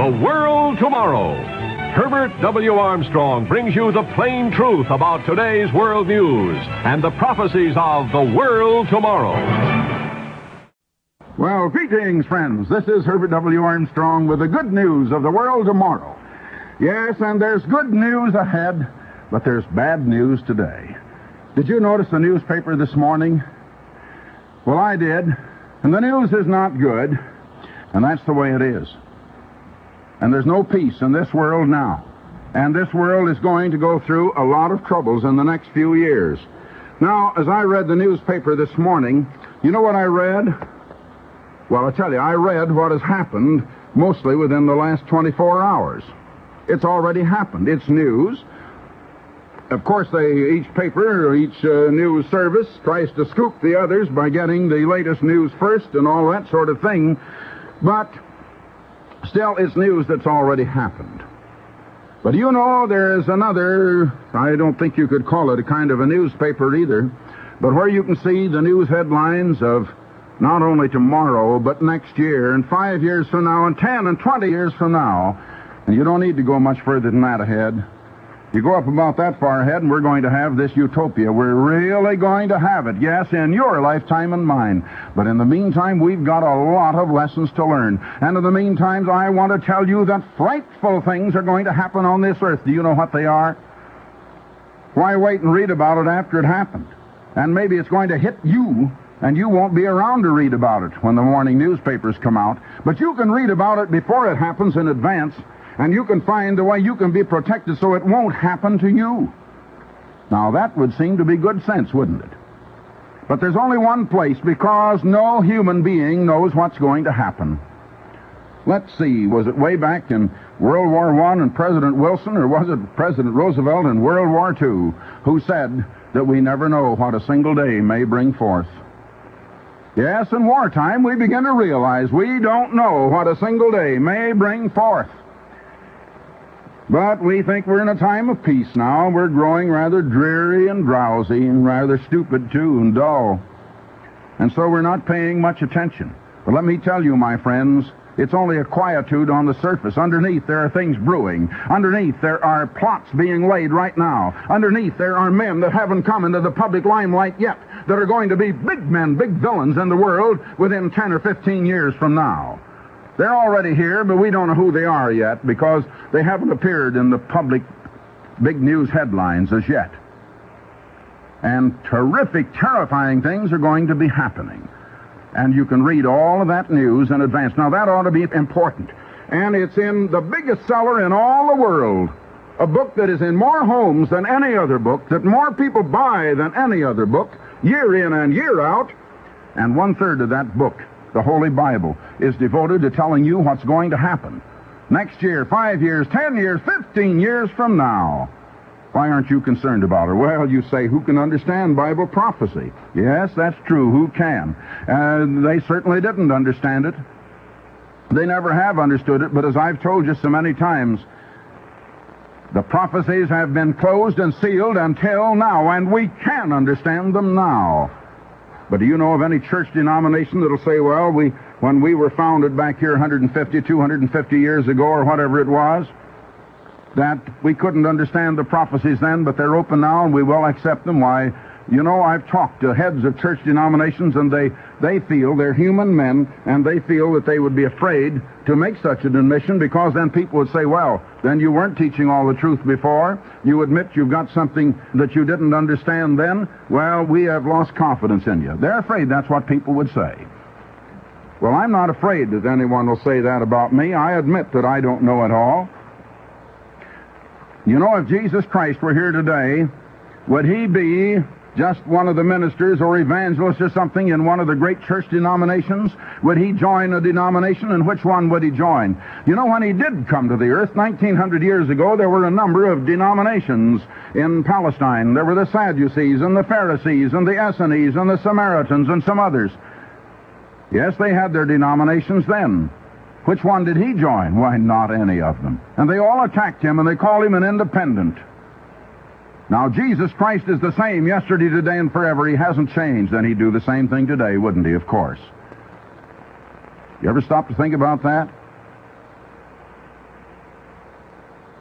The World Tomorrow. Herbert W. Armstrong brings you the plain truth about today's world news and the prophecies of the world tomorrow. Well, greetings, friends. This is Herbert W. Armstrong with the good news of the world tomorrow. Yes, and there's good news ahead, but there's bad news today. Did you notice the newspaper this morning? Well, I did, and the news is not good, and that's the way it is. And there's no peace in this world now. And this world is going to go through a lot of troubles in the next few years. Now, as I read the newspaper this morning, you know what I read? Well, I tell you, I read what has happened mostly within the last 24 hours. It's already happened. It's news. Of course, each paper or each news service tries to scoop the others by getting the latest news first and all that sort of thing. But still, it's news that's already happened. But you know, there is another, I don't think you could call it a kind of a newspaper either, but where you can see the news headlines of not only tomorrow, but next year, and 5 years from now, and 10 and 20 years from now. And you don't need to go much further than that ahead. You go up about that far ahead, and we're going to have this utopia. We're really going to have it, yes, in your lifetime and mine. But in the meantime, we've got a lot of lessons to learn. And in the meantime, I want to tell you that frightful things are going to happen on this earth. Do you know what they are? Why wait and read about it after it happened? And maybe it's going to hit you, and you won't be around to read about it when the morning newspapers come out. But you can read about it before it happens in advance. And you can find the way you can be protected so it won't happen to you. Now, that would seem to be good sense, wouldn't it? But there's only one place, because no human being knows what's going to happen. Let's see, was it way back in World War I and President Wilson, or was it President Roosevelt in World War II, who said that we never know what a single day may bring forth? Yes, in wartime, we begin to realize we don't know what a single day may bring forth. But we think we're in a time of peace now. We're growing rather dreary and drowsy and rather stupid, too, and dull. And so we're not paying much attention. But let me tell you, my friends, it's only a quietude on the surface. Underneath, there are things brewing. Underneath, there are plots being laid right now. Underneath, there are men that haven't come into the public limelight yet that are going to be big men, big villains in the world within 10 or 15 years from now. They're already here, but we don't know who they are yet because they haven't appeared in the public big news headlines as yet. And terrific, terrifying things are going to be happening. And you can read all of that news in advance. Now, that ought to be important. And it's in the biggest seller in all the world, a book that is in more homes than any other book, that more people buy than any other book, year in and year out, and 1/3 of that book, the Holy Bible, is devoted to telling you what's going to happen next year, 5 years, 10 years, 15 years from now. Why aren't you concerned about it? Well, you say, who can understand Bible prophecy? Yes, that's true. Who can? They certainly didn't understand it. They never have understood it, but as I've told you so many times, the prophecies have been closed and sealed until now, and we can understand them now. But do you know of any church denomination that'll say, well, when we were founded back here 150, 250 years ago, or whatever it was, that we couldn't understand the prophecies then, but they're open now and we will accept them? Why, you know, I've talked to heads of church denominations, and they feel they're human men, and they feel that they would be afraid to make such an admission, because then people would say, well, then you weren't teaching all the truth before. You admit you've got something that you didn't understand then. Well, we have lost confidence in you. They're afraid that's what people would say. Well, I'm not afraid that anyone will say that about me. I admit that I don't know it all. You know, if Jesus Christ were here today, would he be just one of the ministers or evangelists or something in one of the great church denominations? Would he join a denomination, and which one would he join? You know, when he did come to the earth 1900 years ago, there were a number of denominations in Palestine. There were the Sadducees and the Pharisees and the Essenes and the Samaritans and some others. Yes, they had their denominations then. Which one did he join? Why, not any of them. And they all attacked him, and they called him an independent. Now, Jesus Christ is the same yesterday, today, and forever. He hasn't changed. Then he'd do the same thing today, wouldn't he? Of course. You ever stop to think about that?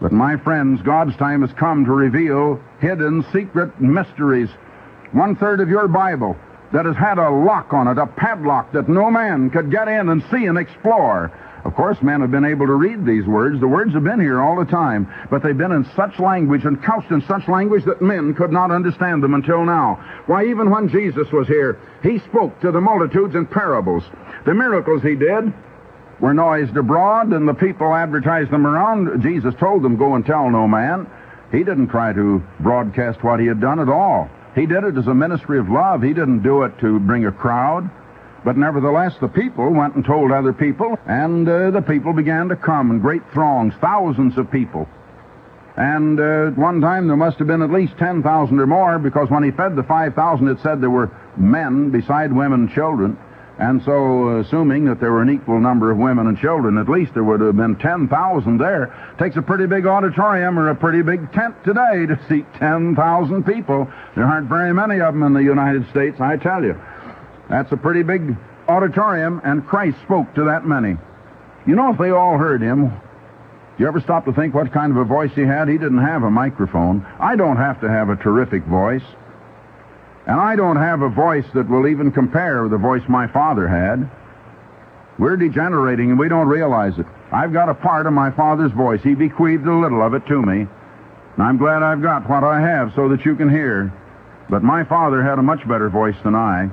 But my friends, God's time has come to reveal hidden, secret mysteries. 1/3 of your Bible that has had a lock on it, a padlock that no man could get in and see and explore. Of course, men have been able to read these words. The words have been here all the time, but they've been in such language and couched in such language that men could not understand them until now. Why, even when Jesus was here, he spoke to the multitudes in parables. The miracles he did were noised abroad, and the people advertised them around. Jesus told them, "Go and tell no man." He didn't try to broadcast what he had done at all. He did it as a ministry of love. He didn't do it to bring a crowd. But nevertheless, the people went and told other people, and the people began to come in great throngs, thousands of people. And at one time there must have been at least 10,000 or more, because when he fed the 5,000, it said there were men beside women and children. And so, assuming that there were an equal number of women and children, at least there would have been 10,000 there. Takes a pretty big auditorium or a pretty big tent today to seat 10,000 people. There aren't very many of them in the United States, I tell you. That's a pretty big auditorium, and Christ spoke to that many. You know, if they all heard him, you ever stop to think what kind of a voice he had? He didn't have a microphone. I don't have to have a terrific voice. And I don't have a voice that will even compare with the voice my father had. We're degenerating, and we don't realize it. I've got a part of my father's voice. He bequeathed a little of it to me. And I'm glad I've got what I have so that you can hear. But my father had a much better voice than I.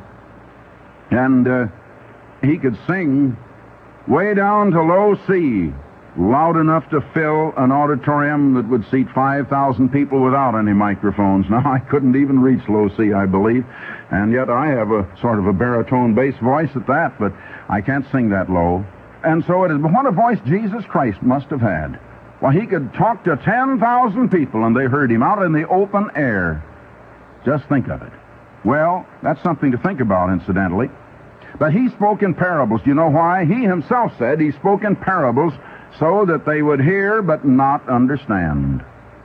And he could sing way down to low C, loud enough to fill an auditorium that would seat 5,000 people without any microphones. Now, I couldn't even reach low C, I believe, and yet I have a sort of a baritone bass voice at that, but I can't sing that low. And so it is. But what a voice Jesus Christ must have had. Well, he could talk to 10,000 people, and they heard him out in the open air. Just think of it. Well, that's something to think about, incidentally. But he spoke in parables. Do you know why? He himself said he spoke in parables so that they would hear but not understand.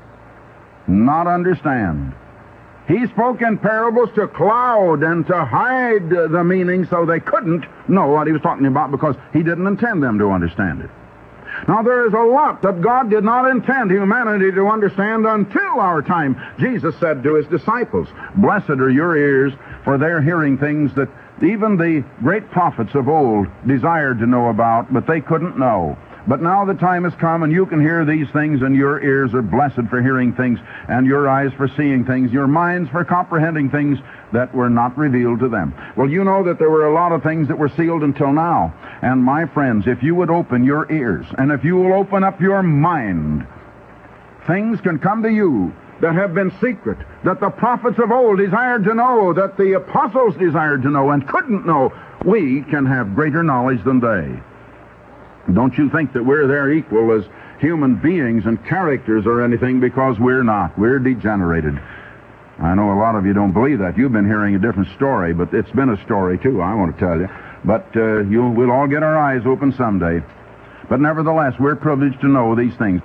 Not understand. He spoke in parables to cloud and to hide the meaning so they couldn't know what he was talking about, because he didn't intend them to understand it. Now, there is a lot that God did not intend humanity to understand until our time. Jesus said to his disciples, "Blessed are your ears, for they're hearing things that even the great prophets of old desired to know about, but they couldn't know. But now the time has come, and you can hear these things, and your ears are blessed for hearing things, and your eyes for seeing things, your minds for comprehending things that were not revealed to them." Well, you know that there were a lot of things that were sealed until now. And my friends, if you would open your ears, and if you will open up your mind, things can come to you that have been secret, that the prophets of old desired to know, that the apostles desired to know and couldn't know. We can have greater knowledge than they. Don't you think that we're their equal as human beings and characters or anything, because we're not. We're degenerated. I know a lot of you don't believe that. You've been hearing a different story, but it's been a story too, I want to tell you. But we'll all get our eyes open someday. But nevertheless, we're privileged to know these things.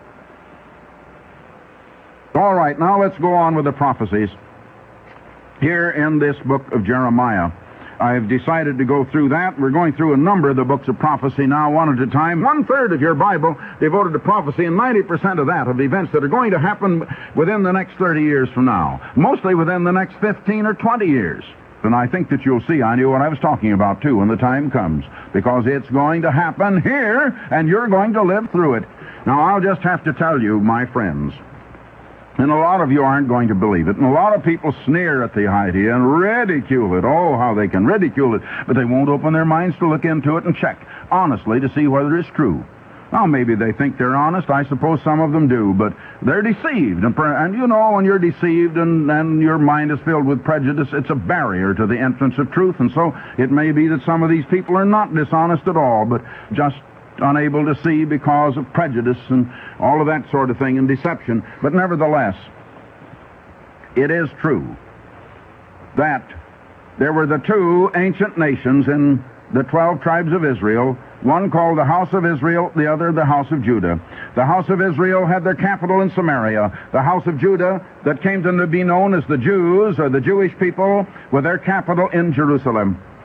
All right, now let's go on with the prophecies. Here in this book of Jeremiah, I've decided to go through that. We're going through a number of the books of prophecy now, one at a time. 1/3 of your Bible devoted to prophecy, and 90% of that of events that are going to happen within the next 30 years from now. Mostly within the next 15 or 20 years. And I think that you'll see I knew what I was talking about, too, when the time comes. Because it's going to happen here, and you're going to live through it. Now, I'll just have to tell you, my friends, and a lot of you aren't going to believe it, and a lot of people sneer at the idea and ridicule it. Oh, how they can ridicule it, but they won't open their minds to look into it and check honestly to see whether it's true. Well, maybe they think they're honest. I suppose some of them do, but they're deceived. And you know, when you're deceived and your mind is filled with prejudice, it's a barrier to the entrance of truth. And so it may be that some of these people are not dishonest at all, but just unable to see because of prejudice and all of that sort of thing and deception. But nevertheless, it is true that there were the two ancient nations in the 12 tribes of Israel, one called the House of Israel, the other the House of Judah. The House of Israel had their capital in Samaria. The House of Judah, that came to be known as the Jews, or the Jewish people, with their capital in Jerusalem.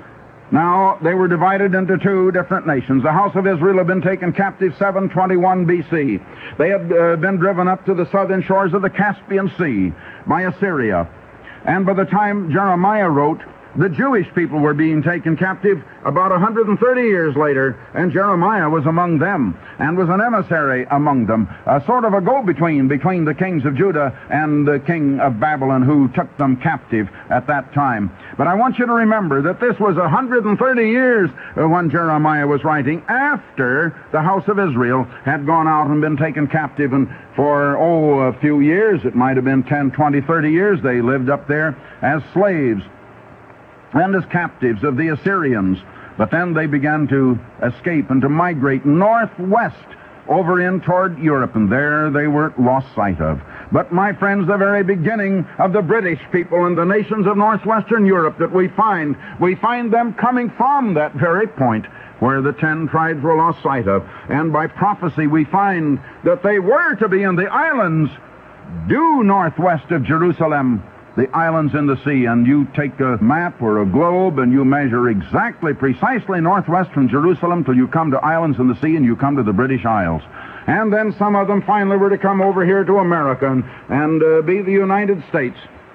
Now, they were divided into two different nations. The house of Israel had been taken captive 721 B.C. They had been driven up to the southern shores of the Caspian Sea by Assyria. And by the time Jeremiah wrote, the Jewish people were being taken captive about 130 years later, and Jeremiah was among them and was an emissary among them, a sort of a go-between between the kings of Judah and the king of Babylon who took them captive at that time. But I want you to remember that this was 130 years when Jeremiah was writing after the house of Israel had gone out and been taken captive, and for, a few years, it might have been 10, 20, 30 years, they lived up there as slaves and as captives of the Assyrians. But then they began to escape and to migrate northwest over in toward Europe, and there they were lost sight of. But, my friends, the very beginning of the British people and the nations of northwestern Europe that we find them coming from that very point where the 10 tribes were lost sight of. And by prophecy we find that they were to be in the islands due northwest of Jerusalem, the islands in the sea. And you take a map or a globe and you measure exactly, precisely northwest from Jerusalem till you come to islands in the sea, and you come to the British Isles. And then some of them finally were to come over here to America and be the United States.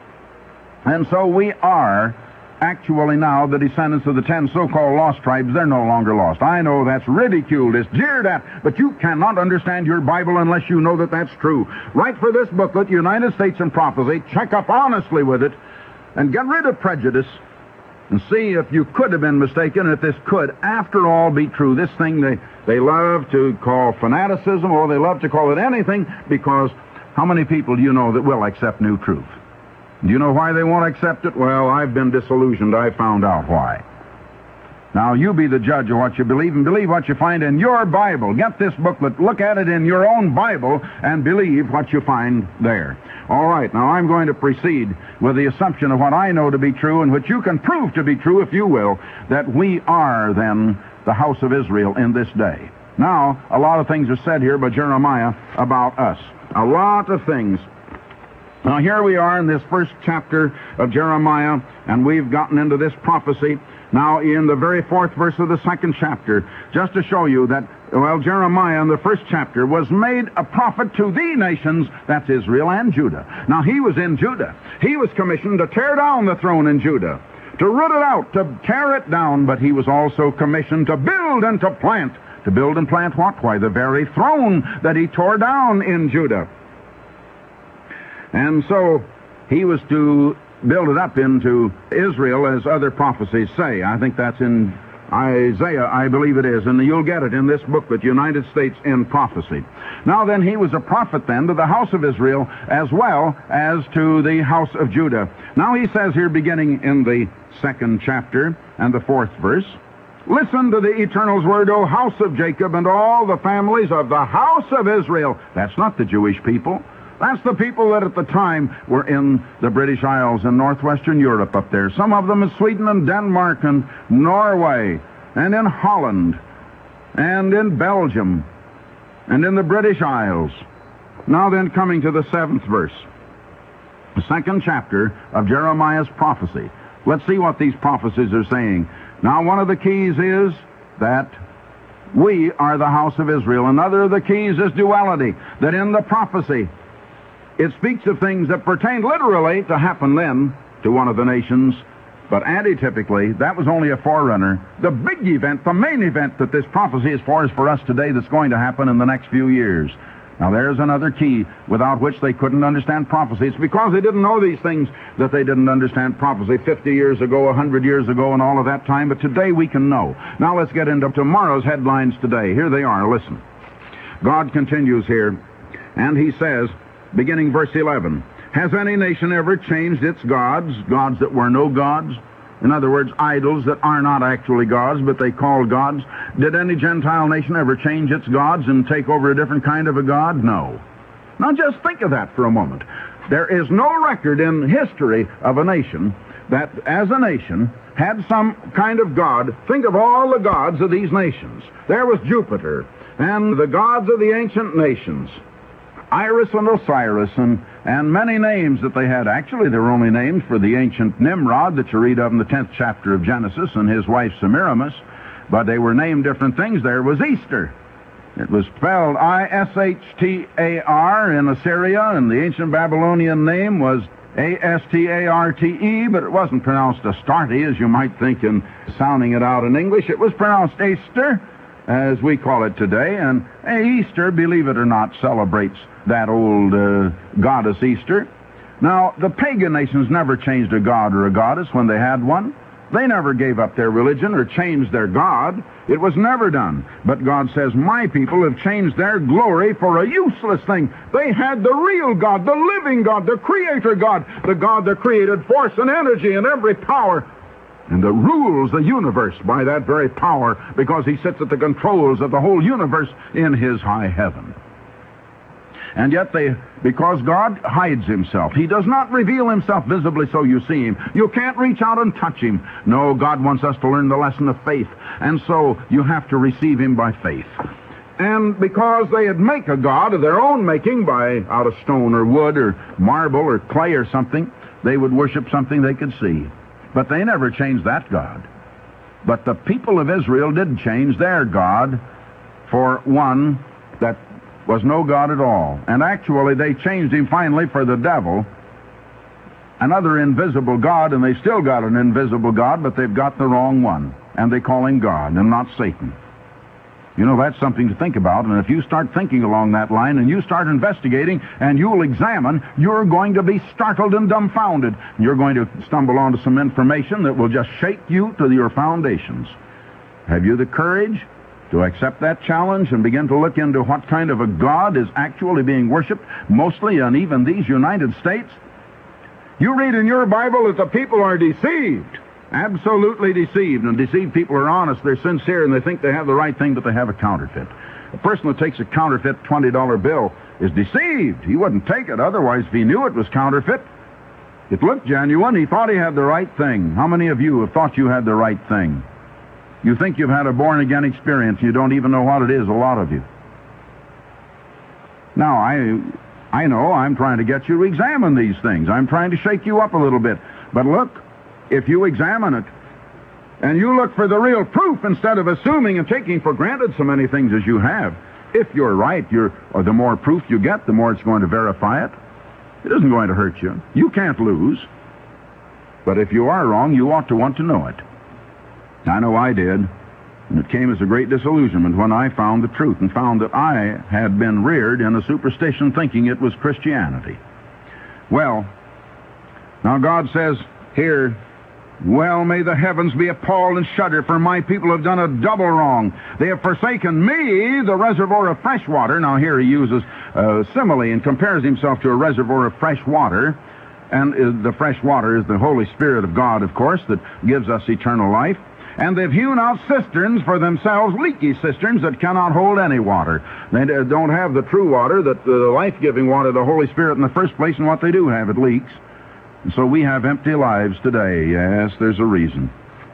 And so we are actually now the descendants of the 10 so-called lost tribes. They're no longer lost. I know that's ridiculed, it's jeered at, but you cannot understand your Bible unless you know that that's true. Write for this booklet, United States in Prophecy, check up honestly with it, and get rid of prejudice, and see if you could have been mistaken, if this could, after all, be true. This thing they love to call fanaticism, or they love to call it anything, because how many people do you know that will accept new truth? Do you know why they won't accept it? Well, I've been disillusioned. I found out why. Now, you be the judge of what you believe, and believe what you find in your Bible. Get this booklet, look at it in your own Bible, and believe what you find there. All right, now I'm going to proceed with the assumption of what I know to be true, and which you can prove to be true, if you will, that we are, then, the house of Israel in this day. Now, a lot of things are said here by Jeremiah about us. A lot of things. Now, here we are in this first chapter of Jeremiah, and we've gotten into this prophecy now in the very 4th verse of the 2nd chapter, just to show you that, well, Jeremiah in the first chapter was made a prophet to the nations, that's Israel and Judah. Now, he was in Judah. He was commissioned to tear down the throne in Judah, to root it out, to tear it down, but he was also commissioned to build and to plant. To build and plant what? Why, the very throne that he tore down in Judah. And so he was to build it up into Israel, as other prophecies say. I think that's in Isaiah, I believe it is, and you'll get it in this booklet, United States in Prophecy. Now then, he was a prophet then to the house of Israel as well as to the house of Judah. Now he says here, beginning in the 2nd chapter and the 4th verse, "Listen to the Eternal's word, O house of Jacob, and all the families of the house of Israel." That's not the Jewish people. That's the people that at the time were in the British Isles and northwestern Europe up there. Some of them in Sweden and Denmark and Norway and in Holland and in Belgium and in the British Isles. Now then, coming to the 7th verse, the 2nd chapter of Jeremiah's prophecy. Let's see what these prophecies are saying. Now, one of the keys is that we are the house of Israel. Another of the keys is duality, that in the prophecy it speaks of things that pertain literally to happen then to one of the nations, but antitypically, that was only a forerunner. The big event, the main event that this prophecy is for us today, that's going to happen in the next few years. Now there's another key without which they couldn't understand prophecy. It's because they didn't know these things that they didn't understand prophecy 50 years ago, 100 years ago, and all of that time, but today we can know. Now let's get into tomorrow's headlines today. Here they are, listen. God continues here, and he says, beginning verse 11, "Has any nation ever changed its gods, gods that were no gods?" In other words, idols that are not actually gods, but they call gods. Did any Gentile nation ever change its gods and take over a different kind of a god? No. Now just think of that for a moment. There is no record in history of a nation that, as a nation, had some kind of god. Think of all the gods of these nations. There was Jupiter and the gods of the ancient nations. Iris and Osiris, and many names that they had. Actually, they were only names for the ancient Nimrod that you read of in the 10th chapter of Genesis and his wife Semiramis, but they were named different things. There was Easter. It was spelled Ishtar in Assyria, and the ancient Babylonian name was Astarte, but it wasn't pronounced Astarte, as you might think in sounding it out in English. It was pronounced Easter, as we call it today, and Easter, believe it or not, celebrates that old goddess Easter. Now, the pagan nations never changed a god or a goddess when they had one. They never gave up their religion or changed their god. It was never done. But God says, my people have changed their glory for a useless thing. They had the real God, the living God, the creator God, the God that created force and energy and every power, and that rules the universe by that very power, because he sits at the controls of the whole universe in his high heaven. And yet because God hides himself, he does not reveal himself visibly so you see him. You can't reach out and touch him. No, God wants us to learn the lesson of faith, and so you have to receive him by faith. And because they'd make a god of their own making out of stone or wood or marble or clay or something, they would worship something they could see. But they never changed that God. But the people of Israel did change their God for one that was no God at all. And actually, they changed him finally for the devil, another invisible God, and they still got an invisible God, but they've got the wrong one. And they call him God and not Satan. You know, that's something to think about, and if you start thinking along that line and you start investigating and you'll examine, you're going to be startled and dumbfounded. You're going to stumble onto some information that will just shake you to your foundations. Have you the courage to accept that challenge and begin to look into what kind of a God is actually being worshipped, mostly in even these United States? You read in your Bible that the people are deceived. Absolutely deceived. And deceived people are honest, they're sincere, and they think they have the right thing, but they have a counterfeit. A person that takes a counterfeit $20 bill is deceived. He wouldn't take it otherwise if he knew it was counterfeit. It looked genuine. He thought he had the right thing. How many of you have thought you had the right thing? You think you've had a born-again experience. You don't even know what it is, a lot of you. Now, I know I'm trying to get you to examine these things. I'm trying to shake you up a little bit. But look, if you examine it, and you look for the real proof instead of assuming and taking for granted so many things as you have, if you're right, or the more proof you get, the more it's going to verify it. It isn't going to hurt you. You can't lose. But if you are wrong, you ought to want to know it. I know I did, and it came as a great disillusionment when I found the truth and found that I had been reared in a superstition thinking it was Christianity. Well, now God says here, well, may the heavens be appalled and shudder, for my people have done a double wrong. They have forsaken me, the reservoir of fresh water. Now here he uses a simile and compares himself to a reservoir of fresh water. And the fresh water is the Holy Spirit of God, of course, that gives us eternal life. And they've hewn out cisterns for themselves, leaky cisterns that cannot hold any water. They don't have the true water, the life-giving water, the Holy Spirit in the first place, and what they do have, it leaks. And so we have empty lives today. Yes, there's a reason.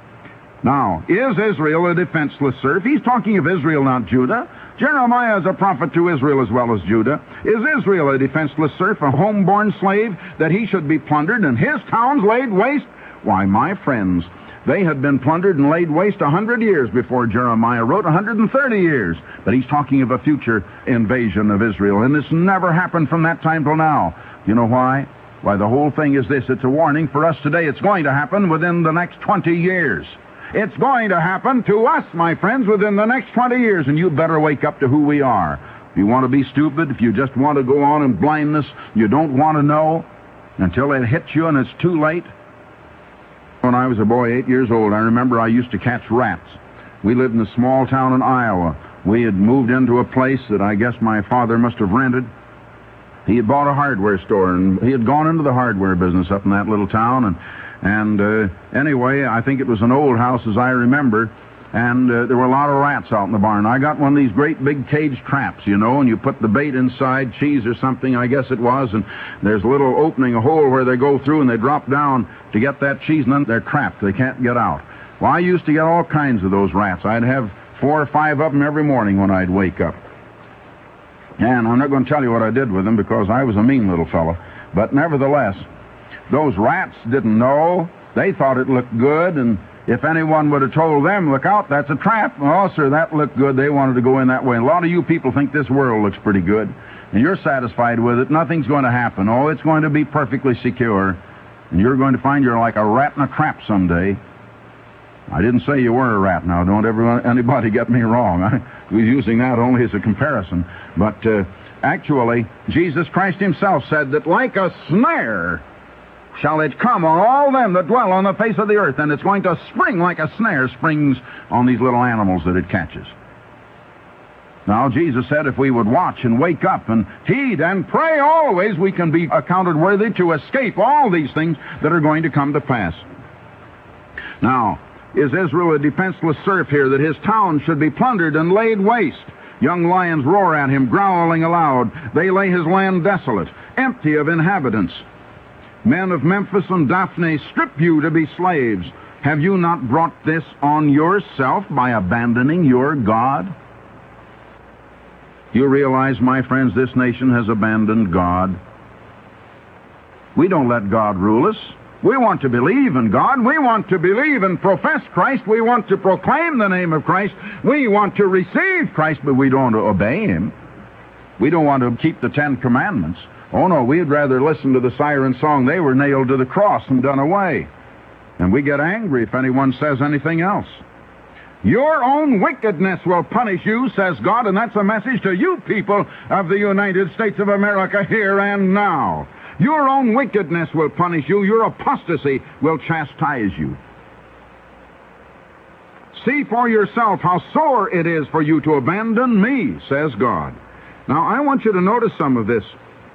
Now, is Israel a defenseless serf? He's talking of Israel, not Judah. Jeremiah is a prophet to Israel as well as Judah. Is Israel a defenseless serf, a homeborn slave, that he should be plundered and his towns laid waste? Why, my friends, they had been plundered and laid waste 100 years before Jeremiah wrote, 130 years. But he's talking of a future invasion of Israel, and this never happened from that time till now. You know why? Why, the whole thing is this. It's a warning for us today. It's going to happen within the next 20 years. It's going to happen to us, my friends, within the next 20 years, and you better wake up to who we are. If you want to be stupid, if you just want to go on in blindness, you don't want to know until it hits you and it's too late. When I was a boy, 8 years old, I remember I used to catch rats. We lived in a small town in Iowa. We had moved into a place that I guess my father must have rented. He had bought a hardware store, and he had gone into the hardware business up in that little town. And anyway, I think it was an old house as I remember, and there were a lot of rats out in the barn. I got one of these great big cage traps, you know, and you put the bait inside, cheese or something, I guess it was, and there's a little opening, a hole where they go through, and they drop down to get that cheese, and then they're trapped. They can't get out. Well, I used to get all kinds of those rats. I'd have 4 or 5 of them every morning when I'd wake up. And I'm not going to tell you what I did with them because I was a mean little fellow. But nevertheless, those rats didn't know. They thought it looked good, and if anyone would have told them, look out, that's a trap. Oh, sir, that looked good. They wanted to go in that way. And a lot of you people think this world looks pretty good, and you're satisfied with it. Nothing's going to happen. Oh, it's going to be perfectly secure, and you're going to find you're like a rat in a trap someday. I didn't say you were a rat now. Don't anybody get me wrong. I was using that only as a comparison. But actually, Jesus Christ himself said that like a snare shall it come on all them that dwell on the face of the earth, and it's going to spring like a snare springs on these little animals that it catches. Now, Jesus said if we would watch and wake up and heed and pray always, we can be accounted worthy to escape all these things that are going to come to pass. Now, is Israel a defenseless serf here, that his town should be plundered and laid waste? Young lions roar at him, growling aloud. They lay his land desolate, empty of inhabitants. Men of Memphis and Daphne strip you to be slaves. Have you not brought this on yourself by abandoning your God? You realize, my friends, this nation has abandoned God. We don't let God rule us. We want to believe in God. We want to believe and profess Christ. We want to proclaim the name of Christ. We want to receive Christ, but we don't obey Him. We don't want to keep the Ten Commandments. Oh, no, we'd rather listen to the siren song, they were nailed to the cross and done away. And we get angry if anyone says anything else. Your own wickedness will punish you, says God, and that's a message to you people of the United States of America here and now. Your own wickedness will punish you. Your apostasy will chastise you. See for yourself how sore it is for you to abandon me, says God. Now, I want you to notice some of this.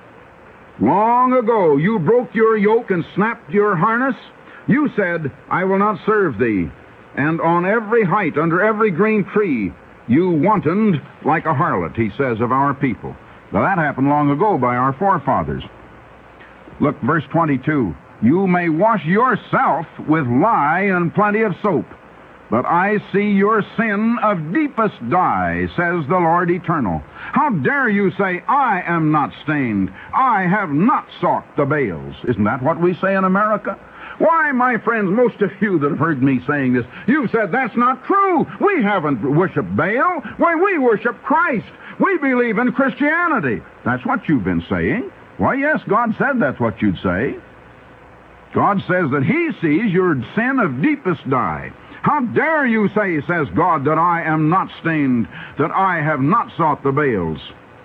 Long ago, you broke your yoke and snapped your harness. You said, I will not serve thee. And on every height, under every green tree, you wantoned like a harlot, he says of our people. Now, that happened long ago by our forefathers. Look, verse 22. You may wash yourself with lye and plenty of soap, but I see your sin of deepest dye, says the Lord Eternal. How dare you say, I am not stained. I have not sought the Baals. Isn't that what we say in America? Why, my friends, most of you that have heard me saying this, you've said that's not true. We haven't worshipped Baal. Why, we worship Christ. We believe in Christianity. That's what you've been saying. Why, yes, God said that's what you'd say. God says that He sees your sin of deepest dye. How dare you say, says God, that I am not stained, that I have not sought the Baals.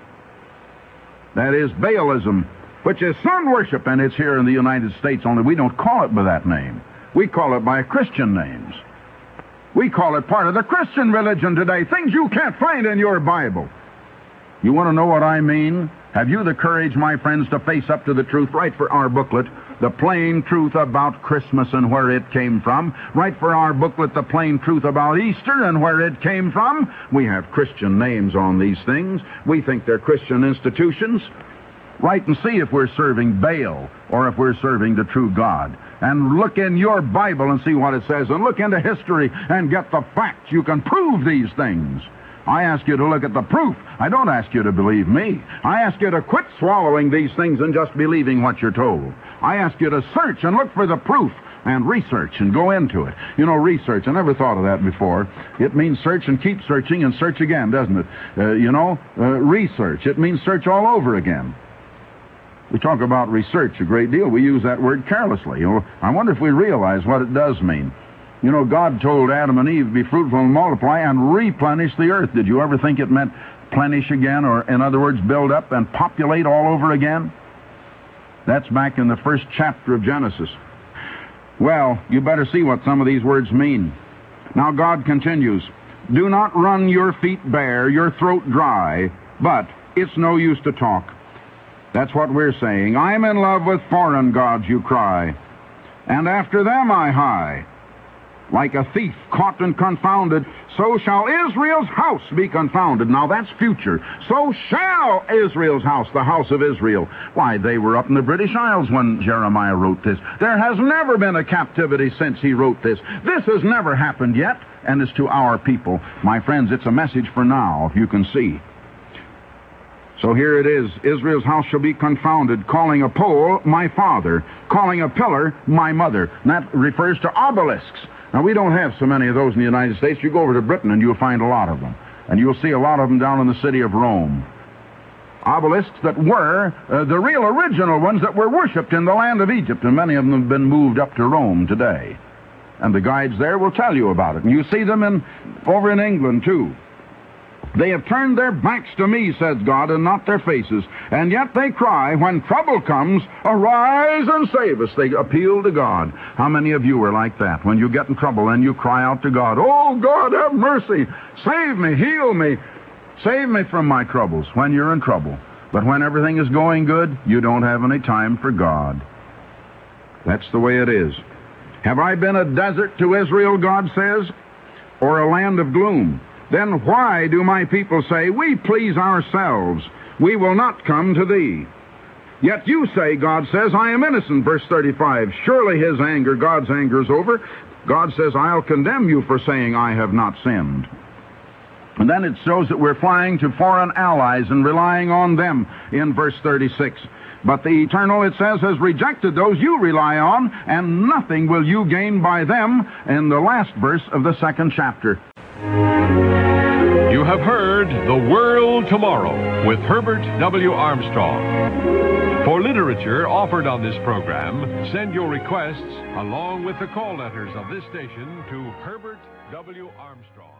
That is Baalism, which is sun worship, and it's here in the United States, only we don't call it by that name. We call it by Christian names. We call it part of the Christian religion today, things you can't find in your Bible. You want to know what I mean? Have you the courage, my friends, to face up to the truth? Write for our booklet, The Plain Truth About Christmas and Where It Came From. Write for our booklet, The Plain Truth About Easter and Where It Came From. We have Christian names on these things. We think they're Christian institutions. Write and see if we're serving Baal or if we're serving the true God. And look in your Bible and see what it says. And look into history and get the facts. You can prove these things. I ask you to look at the proof. I don't ask you to believe me. I ask you to quit swallowing these things and just believing what you're told. I ask you to search and look for the proof and research and go into it. You know, research, I never thought of that before. It means search and keep searching and search again, doesn't it? Research. It means search all over again. We talk about research a great deal. We use that word carelessly. I wonder if we realize what it does mean. You know, God told Adam and Eve, be fruitful and multiply and replenish the earth. Did you ever think it meant plenish again, or in other words, build up and populate all over again? That's back in the first chapter of Genesis. Well, you better see what some of these words mean. Now God continues, do not run your feet bare, your throat dry, but it's no use to talk. That's what we're saying. I'm in love with foreign gods, you cry, and after them I hie. Like a thief caught and confounded, so shall Israel's house be confounded. Now that's future. So shall Israel's house, the house of Israel. Why, they were up in the British Isles when Jeremiah wrote this. There has never been a captivity since he wrote this. This has never happened yet, and it's to our people. My friends, it's a message for now, if you can see. So here it is. Israel's house shall be confounded, calling a pole my father, calling a pillar my mother. And that refers to obelisks. Now, we don't have so many of those in the United States. You go over to Britain and you'll find a lot of them. And you'll see a lot of them down in the city of Rome. Obelisks that were the real original ones that were worshipped in the land of Egypt. And many of them have been moved up to Rome today. And the guides there will tell you about it. And you see them over in England, too. They have turned their backs to me, says God, and not their faces. And yet they cry, when trouble comes, arise and save us. They appeal to God. How many of you are like that? When you get in trouble and you cry out to God, oh, God, have mercy. Save me, heal me. Save me from my troubles when you're in trouble. But when everything is going good, you don't have any time for God. That's the way it is. Have I been a desert to Israel, God says, or a land of gloom? Then why do my people say, we please ourselves, we will not come to thee? Yet you say, God says, I am innocent, verse 35. Surely his anger, God's anger, is over. God says, I'll condemn you for saying, I have not sinned. And then it shows that we're flying to foreign allies and relying on them in verse 36. But the Eternal, it says, has rejected those you rely on, and nothing will you gain by them, in the last verse of the 2nd chapter. You have heard The World Tomorrow with Herbert W. Armstrong. For literature offered on this program, send your requests along with the call letters of this station to Herbert W. Armstrong.